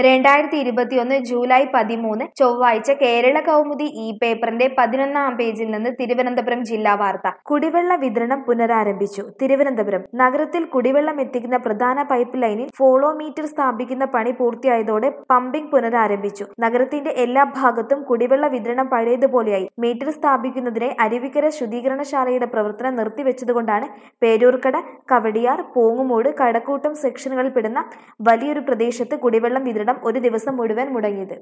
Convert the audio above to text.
2021 July 13 ചൊവ്വാഴ്ച കേരള കൗമുദി പേപ്പറിന്റെ 11-ാം പേജിൽ നിന്ന് തിരുവനന്തപുരം ജില്ലാ വാർത്ത. കുടിവെള്ള വിതരണം പുനരാരംഭിച്ചു. തിരുവനന്തപുരം നഗരത്തിൽ കുടിവെള്ളം എത്തിക്കുന്ന പ്രധാന പൈപ്പ് ലൈനിൽ ഫോളോ മീറ്റർ സ്ഥാപിക്കുന്ന പണി പൂർത്തിയായതോടെ പമ്പിംഗ് പുനരാരംഭിച്ചു. നഗരത്തിന്റെ എല്ലാ ഭാഗത്തും കുടിവെള്ള വിതരണം പഴയതുപോലെയായി. മീറ്റർ സ്ഥാപിക്കുന്നതിനായി അരുവിക്കര ശുദ്ധീകരണശാലയുടെ പ്രവർത്തനം നിർത്തിവെച്ചതുകൊണ്ടാണ് പേരൂർക്കട, കവടിയാർ, പോങ്ങുമൂട്, കഴക്കൂട്ടം സെക്ഷനുകളിൽപ്പെടുന്ന വലിയൊരു പ്രദേശത്ത് കുടിവെള്ളം വിതരണം ഒരു ദിവസം മുഴുവൻ മുടങ്ങിയത്.